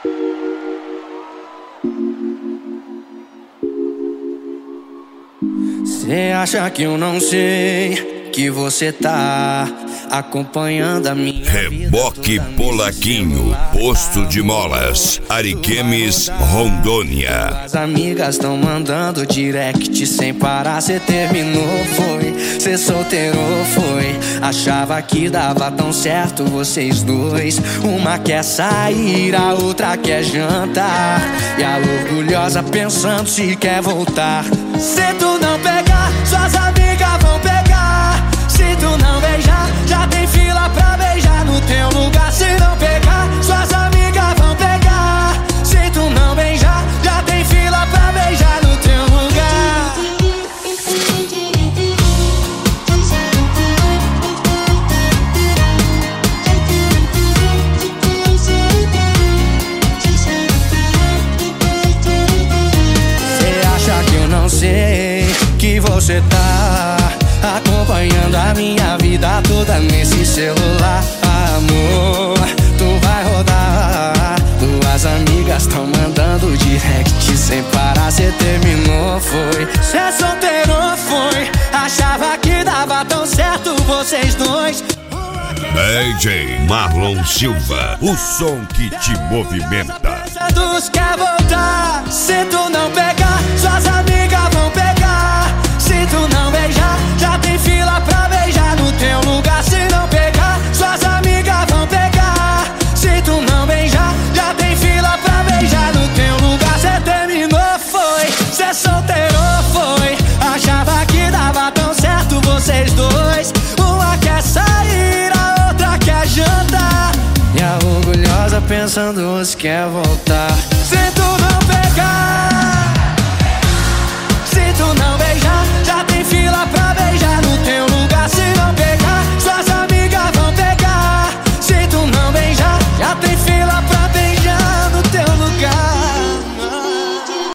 Cê acha que eu não sei que você tá acompanhando a minha Reboque Polaquinho, Posto de Molas, Ariquemes, Rondônia. As amigas tão mandando direct sem parar. Cê terminou, foi? Cê solteirou, foi? Achava que dava tão certo vocês dois. Uma quer sair, a outra quer jantar. E a orgulhosa pensando se quer voltar. Se tu não pegar, suas amigas vão pegar. Se tu não beijar, já tem fila pra beijar no teu lugar. Se não pegar, suas amigas vão pegar. Se tu não beijar, já tem fila pra beijar no teu lugar. Cê acha que eu não sei que você tá acompanhando a minha vida toda nesse celular? Amor, tu vai rodar. Tuas amigas tão mandando direct sem parar. Cê terminou, foi? Cê solteirou, foi? Achava que dava tão certo vocês dois. DJ Marlon Silva, o som que te movimenta. Dos quer voltar. Se tu não pegar, suas amigas vão pegar. Se tu não beijar, já tem fila pra beijar no teu lugar. Se não pegar, suas amigas vão pegar. Se tu não beijar, já tem fila pra beijar no teu lugar. Cê terminou, foi? Cê solteirou, foi? Achava que dava tão certo vocês dois. Uma quer sair, a outra quer jantar. E a orgulhosa pensando se quer voltar.